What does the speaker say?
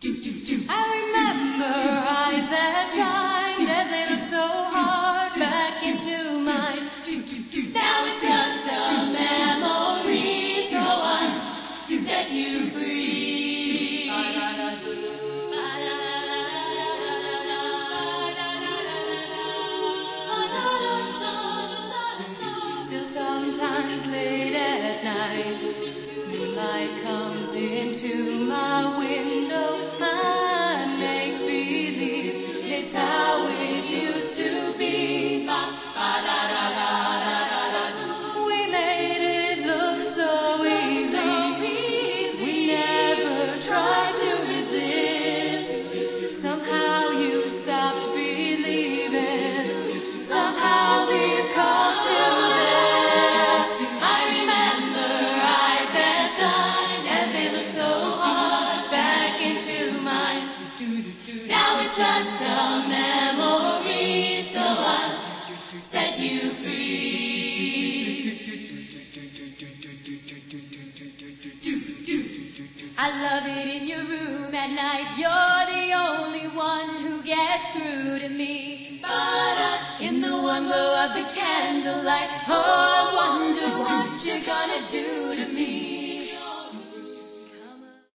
I remember eyes that shined as they looked so hard back into mine. Now it's just a memory, so I set you free. Still sometimes late at night, moonlight comes into my window. I make believe it's how it used to be. We made it look so easy. We never tried to resist. Somehow you stopped believing. Somehow we've come to this. I remember eyes that shine as they look so hard back into mine. Now it's just a memory, so I set you free. I love it in your room at night. You're the only one who gets through to me. But in the one glow of the candlelight, oh, I wonder what you got.